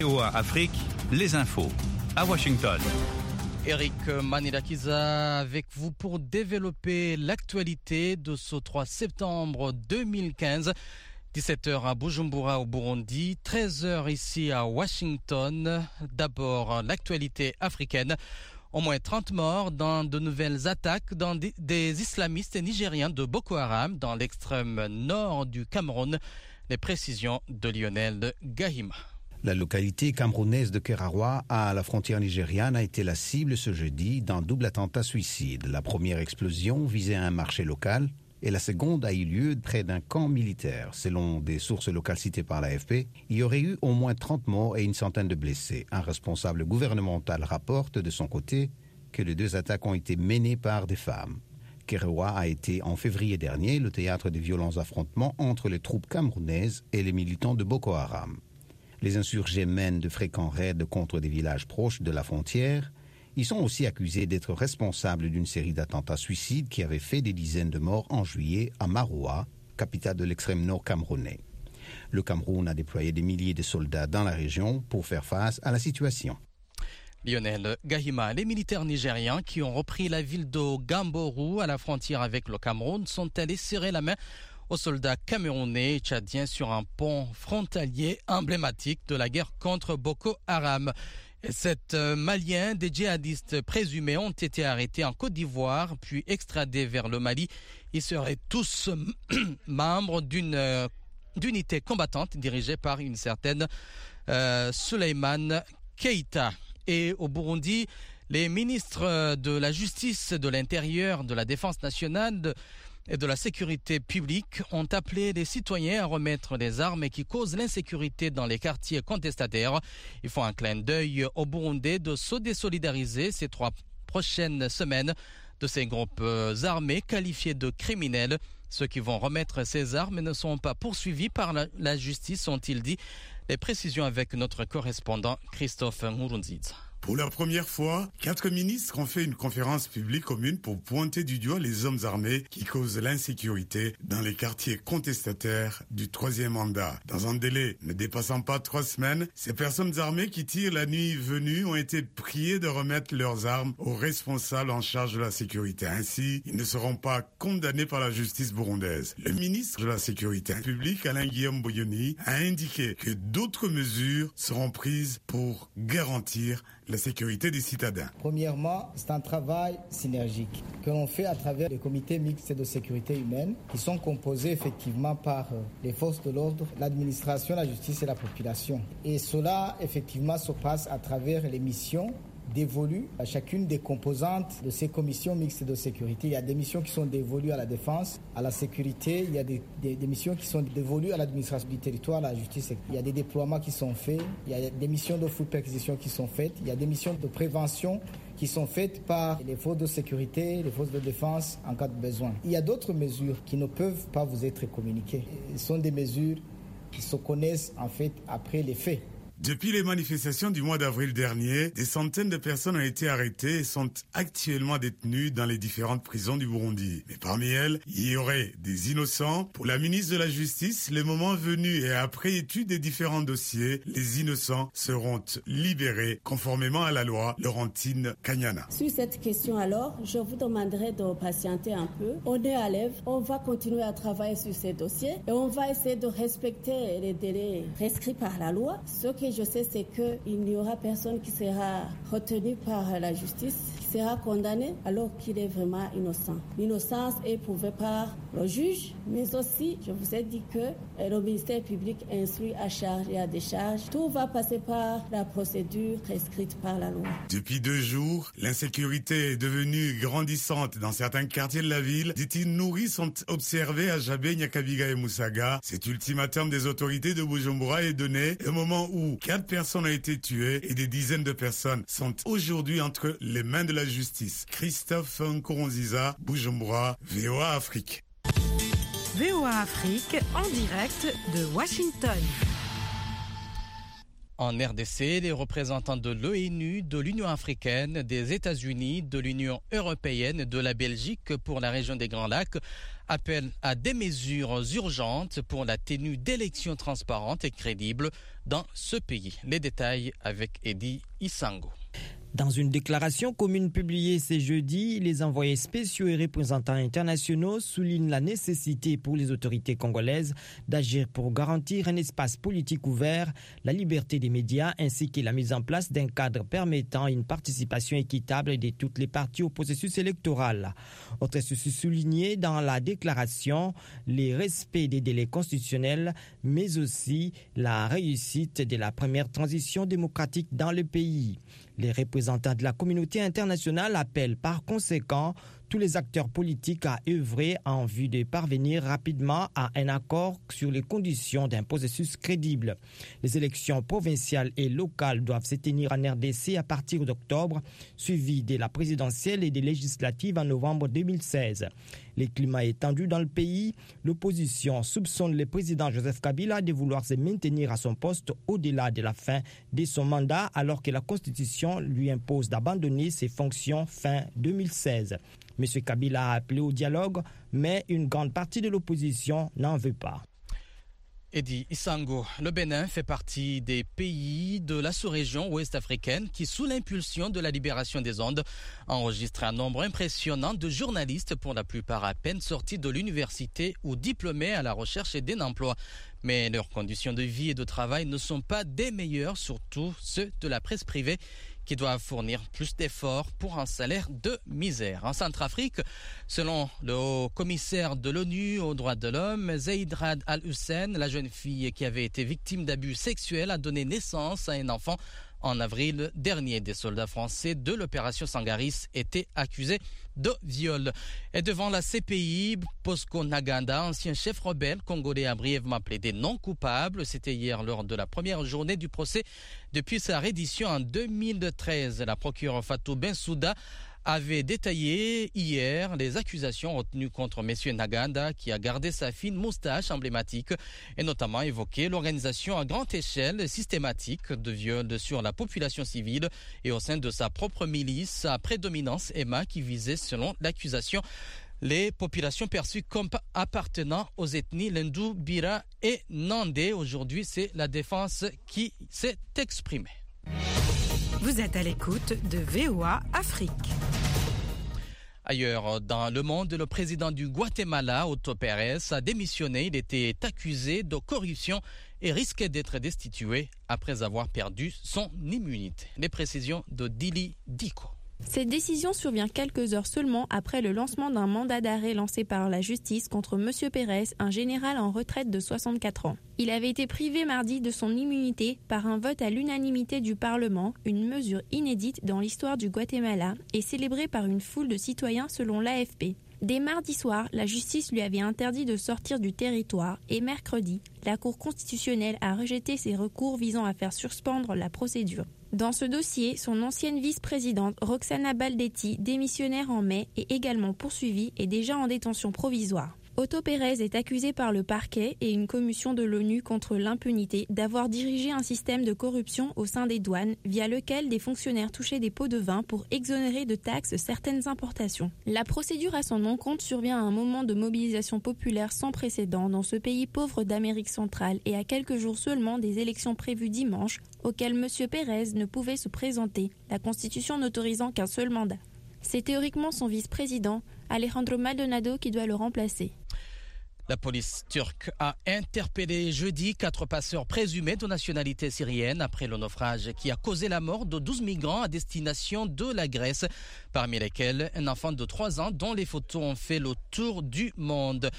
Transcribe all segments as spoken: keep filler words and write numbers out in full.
V O A Afrique, les infos à Washington. Eric Manilakiza avec vous pour développer l'actualité de ce trois septembre deux mille quinze. dix-sept heures à Bujumbura au Burundi, treize heures ici à Washington. D'abord, l'actualité africaine. Au moins trente morts dans de nouvelles attaques dans des, des islamistes nigériens de Boko Haram dans l'extrême nord du Cameroun. Les précisions de Lionel Gahima. La localité camerounaise de Kerawa, à la frontière nigériane, a été la cible ce jeudi d'un double attentat suicide. La première explosion visait un marché local et la seconde a eu lieu près d'un camp militaire. Selon des sources locales citées par l'A F P, il y aurait eu au moins trente morts et une centaine de blessés. Un responsable gouvernemental rapporte de son côté que les deux attaques ont été menées par des femmes. Kerawa a été en février dernier le théâtre de violents affrontements entre les troupes camerounaises et les militants de Boko Haram. Les insurgés mènent de fréquents raids contre des villages proches de la frontière. Ils sont aussi accusés d'être responsables d'une série d'attentats suicides qui avaient fait des dizaines de morts en juillet à Maroua, capitale de l'extrême nord camerounais. Le Cameroun a déployé des milliers de soldats dans la région pour faire face à la situation. Lionel Gahima, les militaires nigériens qui ont repris la ville de Gambourou à la frontière avec le Cameroun sont allés serrer la main aux soldats camerounais et tchadiens sur un pont frontalier emblématique de la guerre contre Boko Haram. Et sept euh, Maliens, des djihadistes présumés, ont été arrêtés en Côte d'Ivoire, puis extradés vers le Mali. Ils seraient tous membres d'une euh, d'unité combattante dirigée par une certaine euh, Souleymane Keïta. Et au Burundi, les ministres de la Justice, de l'Intérieur, de la Défense nationale, de et de la sécurité publique ont appelé les citoyens à remettre les armes qui causent l'insécurité dans les quartiers contestataires. Ils font un clin d'œil aux Burundais de se désolidariser ces trois prochaines semaines de ces groupes armés qualifiés de criminels. Ceux qui vont remettre ces armes ne sont pas poursuivis par la, la justice, ont-ils dit. Les précisions avec notre correspondant Christophe Nkurunziza. Pour la première fois, quatre ministres ont fait une conférence publique commune pour pointer du doigt les hommes armés qui causent l'insécurité dans les quartiers contestataires du troisième mandat. Dans un délai ne dépassant pas trois semaines, ces personnes armées qui tirent la nuit venue ont été priées de remettre leurs armes aux responsables en charge de la sécurité. Ainsi, ils ne seront pas condamnés par la justice burundaise. Le ministre de la Sécurité publique, Alain Guillaume Boyoni, a indiqué que d'autres mesures seront prises pour garantir la sécurité des citadins. Premièrement, c'est un travail synergique que l'on fait à travers les comités mixtes de sécurité humaine qui sont composés effectivement par les forces de l'ordre, l'administration, la justice et la population. Et cela effectivement se passe à travers les missions dévolues à chacune des composantes de ces commissions mixtes de sécurité. Il y a des missions qui sont dévolues à la défense, à la sécurité, il y a des, des, des missions qui sont dévolues à l'administration du territoire, à la justice. Il y a des déploiements qui sont faits, il y a des missions de full perquisition qui sont faites, il y a des missions de prévention qui sont faites par les forces de sécurité, les forces de défense en cas de besoin. Il y a d'autres mesures qui ne peuvent pas vous être communiquées. Ce sont des mesures qui se connaissent en fait après les faits. Depuis les manifestations du mois d'avril dernier, des centaines de personnes ont été arrêtées et sont actuellement détenues dans les différentes prisons du Burundi. Mais parmi elles, il y aurait des innocents. Pour la ministre de la Justice, le moment venu et après étude des différents dossiers, les innocents seront libérés conformément à la loi. Laurentine Kanyana. Sur cette question alors, je vous demanderai de patienter un peu. On est à l'œuvre, on va continuer à travailler sur ces dossiers et on va essayer de respecter les délais prescrits par la loi. Ce que je sais, c'est qu'il n'y aura personne qui sera retenu par la justice, qui sera condamné alors qu'il est vraiment innocent. L'innocence est prouvée par le juge, mais aussi, je vous ai dit que le ministère public instruit à charge et à décharge. Tout va passer par la procédure prescrite par la loi. Depuis deux jours, l'insécurité est devenue grandissante dans certains quartiers de la ville. Des tirs nourris sont observés à Jabé, Nyakabiga et Moussaga. Cet ultimatum des autorités de Bujumbura est donné au moment où quatre personnes ont été tuées et des dizaines de personnes sont aujourd'hui entre les mains de la justice. Christophe Nkurunziza, Bujumbura, V O A Afrique. V O A Afrique en direct de Washington. En R D C, les représentants de l'ONU, de l'Union africaine, des États-Unis, de l'Union européenne, de la Belgique pour la région des Grands Lacs appellent à des mesures urgentes pour la tenue d'élections transparentes et crédibles dans ce pays. Les détails avec Eddie Isango. Dans une déclaration commune publiée ce jeudi, les envoyés spéciaux et représentants internationaux soulignent la nécessité pour les autorités congolaises d'agir pour garantir un espace politique ouvert, la liberté des médias ainsi que la mise en place d'un cadre permettant une participation équitable de toutes les parties au processus électoral. Autre souci souligné dans la déclaration, le respect des délais constitutionnels, mais aussi la réussite de la première transition démocratique dans le pays. Les représentants de la communauté internationale appellent par conséquent tous les acteurs politiques à œuvrer en vue de parvenir rapidement à un accord sur les conditions d'un processus crédible. Les élections provinciales et locales doivent se tenir en R D C à partir d'octobre, suivies de la présidentielle et des législatives en novembre deux mille seize. Le climat est tendu dans le pays. L'opposition soupçonne le président Joseph Kabila de vouloir se maintenir à son poste au-delà de la fin de son mandat, alors que la Constitution lui impose d'abandonner ses fonctions fin deux mille seize. M. Kabila a appelé au dialogue, mais une grande partie de l'opposition n'en veut pas. Eddie Isango, le Bénin fait partie des pays de la sous-région ouest africaine qui, sous l'impulsion de la libération des ondes, enregistre un nombre impressionnant de journalistes, pour la plupart à peine sortis de l'université ou diplômés à la recherche d'un emploi. Mais leurs conditions de vie et de travail ne sont pas des meilleures, surtout ceux de la presse privée, qui doivent fournir plus d'efforts pour un salaire de misère. En Centrafrique, selon le haut commissaire de l'ONU aux droits de l'homme, Zeid Ra'ad Al-Hussein, la jeune fille qui avait été victime d'abus sexuels, a donné naissance à un enfant en avril dernier. Des soldats français de l'opération Sangaris étaient accusés de viol. Et devant la C P I, Bosco Ntaganda, ancien chef rebelle congolais, a brièvement plaidé non coupable. C'était hier lors de la première journée du procès depuis sa reddition en deux mille treize. La procureure Fatou Bensouda avait détaillé hier les accusations retenues contre M. Ntaganda, qui a gardé sa fine moustache emblématique et notamment évoqué l'organisation à grande échelle systématique de viols sur la population civile et au sein de sa propre milice à prédominance E M A, qui visait, selon l'accusation, les populations perçues comme appartenant aux ethnies Lendu, Bira et Nandé. Aujourd'hui, c'est la défense qui s'est exprimée. Vous êtes à l'écoute de V O A Afrique. Ailleurs dans le monde, le président du Guatemala, Otto Pérez, a démissionné. Il était accusé de corruption et risquait d'être destitué après avoir perdu son immunité. Les précisions de Dili Diko. Cette décision survient quelques heures seulement après le lancement d'un mandat d'arrêt lancé par la justice contre M. Pérez, un général en retraite de soixante-quatre ans. Il avait été privé mardi de son immunité par un vote à l'unanimité du Parlement, une mesure inédite dans l'histoire du Guatemala et célébrée par une foule de citoyens selon l'A F P. Dès mardi soir, la justice lui avait interdit de sortir du territoire et mercredi, la Cour constitutionnelle a rejeté ses recours visant à faire suspendre la procédure. Dans ce dossier, son ancienne vice-présidente Roxana Baldetti, démissionnaire en mai, est également poursuivie et déjà en détention provisoire. Otto Pérez est accusé par le parquet et une commission de l'ONU contre l'impunité d'avoir dirigé un système de corruption au sein des douanes via lequel des fonctionnaires touchaient des pots de vin pour exonérer de taxes certaines importations. La procédure à son encontre survient à un moment de mobilisation populaire sans précédent dans ce pays pauvre d'Amérique centrale et à quelques jours seulement des élections prévues dimanche auxquelles M. Pérez ne pouvait se présenter, la Constitution n'autorisant qu'un seul mandat. C'est théoriquement son vice-président, Alejandro Maldonado, qui doit le remplacer. La police turque a interpellé jeudi quatre passeurs présumés de nationalité syrienne après le naufrage qui a causé la mort de douze migrants à destination de la Grèce, parmi lesquels un enfant de trois ans dont les photos ont fait le tour du monde.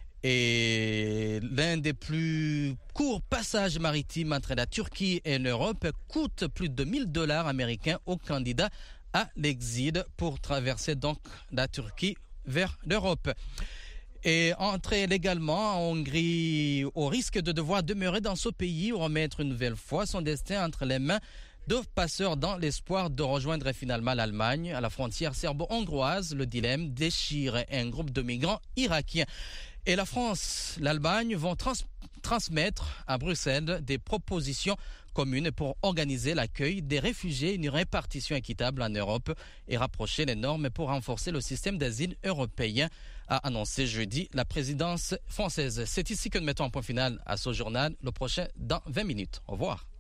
Et l'un des plus courts passages maritimes entre la Turquie et l'Europe coûte plus de mille dollars américains aux candidats à l'exil pour traverser donc la Turquie vers l'Europe. Et entrer légalement en Hongrie au risque de devoir demeurer dans ce pays ou remettre une nouvelle fois son destin entre les mains de passeurs dans l'espoir de rejoindre finalement l'Allemagne. À la frontière serbo-hongroise, le dilemme déchire un groupe de migrants irakiens. Et la France, l'Allemagne vont trans- transmettre à Bruxelles des propositions commune pour organiser l'accueil des réfugiés et une répartition équitable en Europe et rapprocher les normes pour renforcer le système d'asile européen, a annoncé jeudi la présidence française. C'est ici que nous mettons un point final à ce journal. Le prochain dans vingt minutes. Au revoir.